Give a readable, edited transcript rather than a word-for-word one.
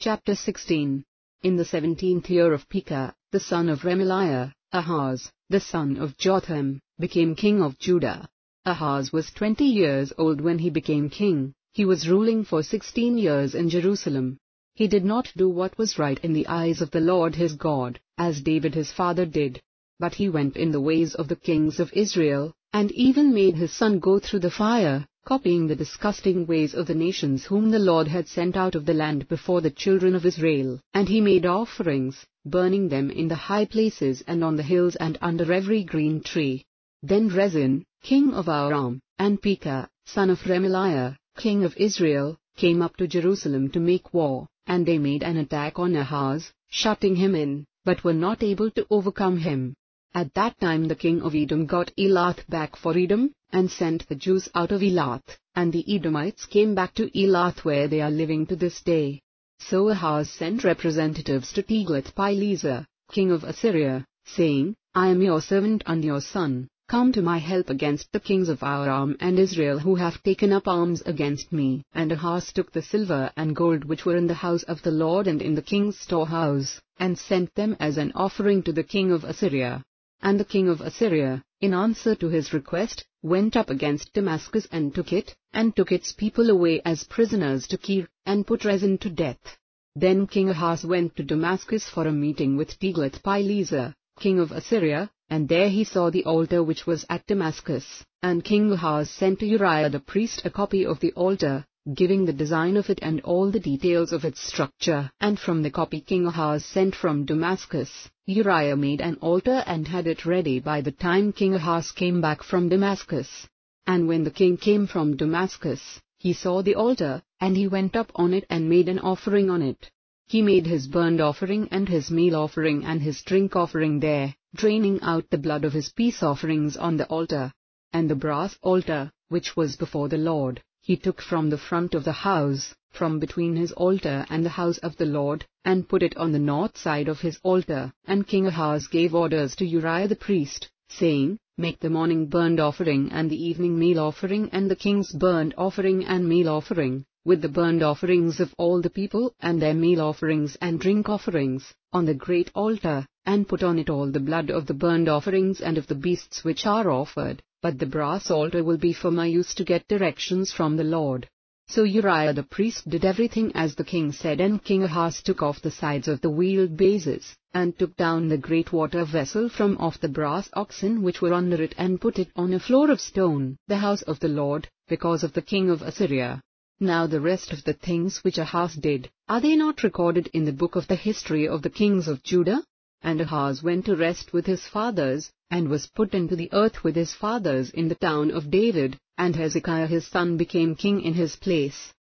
Chapter 16. In the 17th year of Pekah, the son of Remaliah, Ahaz, the son of Jotham, became king of Judah. Ahaz was 20 years old when he became king. He was ruling for 16 years in Jerusalem. He did not do what was right in the eyes of the Lord his God, as David his father did. But he went in the ways of the kings of Israel, and even made his son go through the fire, copying the disgusting ways of the nations whom the Lord had sent out of the land before the children of Israel. And he made offerings, burning them in the high places and on the hills and under every green tree. Then Rezin, king of Aram, and Pekah, son of Remaliah, king of Israel, came up to Jerusalem to make war, and they made an attack on Ahaz, shutting him in, but were not able to overcome him. At that time the king of Edom got Elath back for Edom, and sent the Jews out of Elath, and the Edomites came back to Elath where they are living to this day. So Ahaz sent representatives to Tiglath-Pileser, king of Assyria, saying, I am your servant and your son, come to my help against the kings of Aram and Israel who have taken up arms against me. And Ahaz took the silver and gold which were in the house of the Lord and in the king's storehouse, and sent them as an offering to the king of Assyria. And the king of Assyria, in answer to his request, went up against Damascus and took its people away as prisoners to Kir, and put Rezin to death. Then King Ahaz went to Damascus for a meeting with Tiglath-Pileser, king of Assyria, and there he saw the altar which was at Damascus. And King Ahaz sent to Uriah the priest a copy of the altar, giving the design of it and all the details of its structure. And from the copy King Ahaz sent from Damascus, Uriah made an altar and had it ready by the time King Ahaz came back from Damascus. And when the king came from Damascus, he saw the altar, and he went up on it and made an offering on it. He made his burnt offering and his meal offering and his drink offering there, draining out the blood of his peace offerings on the altar. And the brass altar, which was before the Lord, he took from the front of the house, from between his altar and the house of the Lord, and put it on the north side of his altar. And King Ahaz gave orders to Uriah the priest, saying, Make the morning burnt offering and the evening meal offering and the king's burnt offering and meal offering, with the burnt offerings of all the people and their meal offerings and drink offerings, on the great altar, and put on it all the blood of the burnt offerings and of the beasts which are offered. But the brass altar will be for my use to get directions from the Lord. So Uriah the priest did everything as the king said, and King Ahaz took off the sides of the wheeled bases, and took down the great water vessel from off the brass oxen which were under it, and put it on a floor of stone, the house of the Lord, because of the king of Assyria. Now the rest of the things which Ahaz did, are they not recorded in the book of the history of the kings of Judah? And Ahaz went to rest with his fathers, and was put into the earth with his fathers in the town of David, and Hezekiah his son became king in his place.